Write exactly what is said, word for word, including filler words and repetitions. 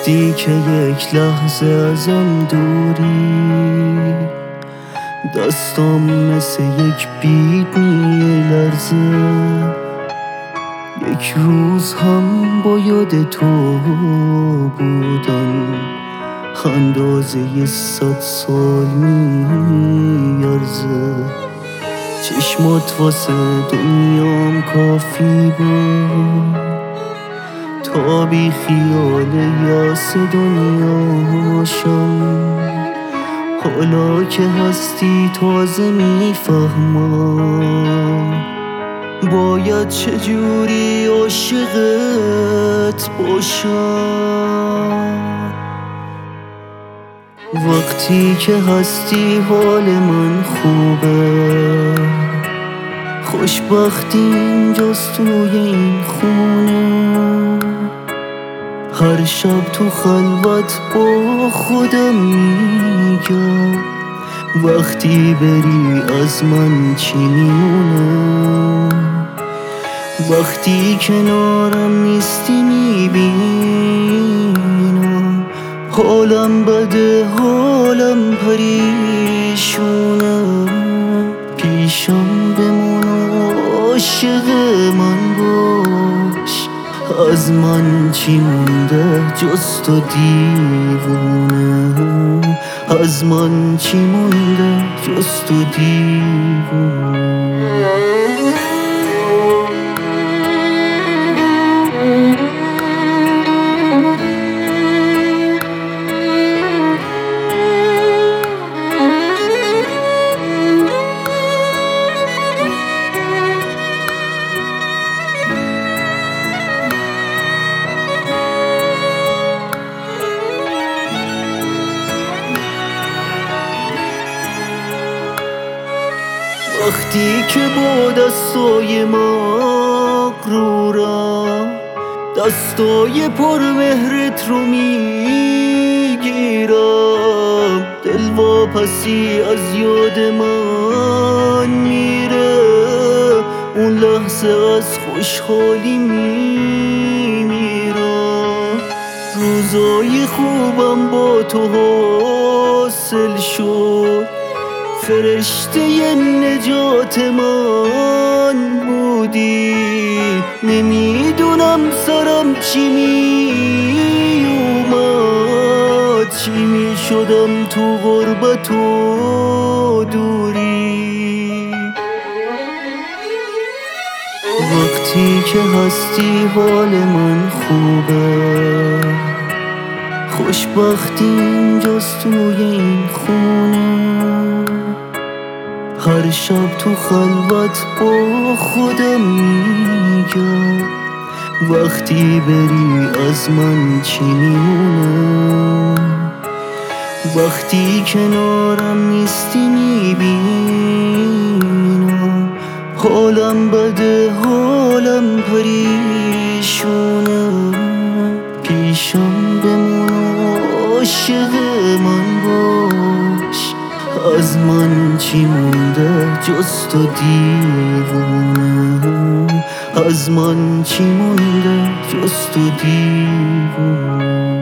وقتی که یک لحظه ازم دوری، دستام مثل یک بید میلرزه. یک روز هم با یاد تو بودن اندازه صد سال میارزه. چشمات واسه دنیام کافی بود تا بی خیال یاس دنیاشم. حالا که هستی تازه میفهمم باید چجوری عاشقت باشم. وقتی که هستی حال من خوبه، خوشبختی اینجاست توی این خونه. هر شب تو خلوت با خودم میگم وقتی بری از من چی میمونه. وقتی کنارم نیستی میبینم حالم بده، حالم پریشونه. پیشم بمون و عاشق من باش، از من چی مونده جز تو دیوونه. از من چی مونده جز تو دیوونه. وقتی که با دستای مغرورم دستای پر مهرت رو میگیرم، دل واپسی از یاد من میره. اون لحظه از خوشحالی میمیرم. روزای خوبم با تو حاصل شد، فرشته نجات من بودی. نمیدونم سرم چی میومد، چی میشدم تو غربت و دوری. وقتی که هستی حال من خوبه، خوشبختی اینجاست توی این خونه. هر شب تو خلوت با خودم میگم وقتی بری از من چی میمونه. وقتی کنارم نیستی میبینم حالم بده، حالم پریشونه. پیشم بمون و عاشق من باش، از من چی مونده جز تو دیوونه. از من چی مونده جز تو دیوونه.